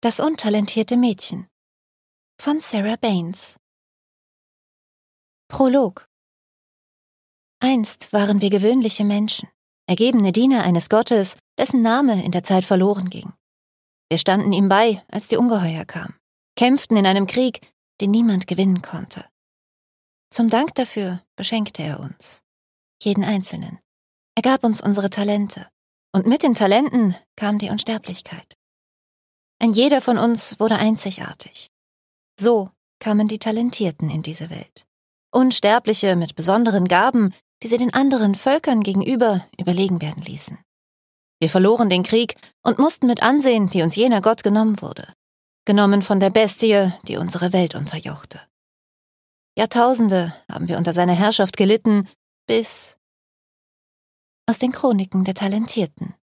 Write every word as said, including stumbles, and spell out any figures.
Das untalentierte Mädchen von Sarah Baines. Prolog. Einst waren wir gewöhnliche Menschen, ergebene Diener eines Gottes, dessen Name in der Zeit verloren ging. Wir standen ihm bei, als die Ungeheuer kamen, kämpften in einem Krieg, den niemand gewinnen konnte. Zum Dank dafür beschenkte er uns, jeden Einzelnen. Er gab uns unsere Talente, und mit den Talenten kam die Unsterblichkeit. Ein jeder von uns wurde einzigartig. So kamen die Talentierten in diese Welt. Unsterbliche mit besonderen Gaben, die sie den anderen Völkern gegenüber überlegen werden ließen. Wir verloren den Krieg und mussten mit ansehen, wie uns jener Gott genommen wurde. Genommen von der Bestie, die unsere Welt unterjochte. Jahrtausende haben wir unter seiner Herrschaft gelitten, bis... Aus den Chroniken der Talentierten.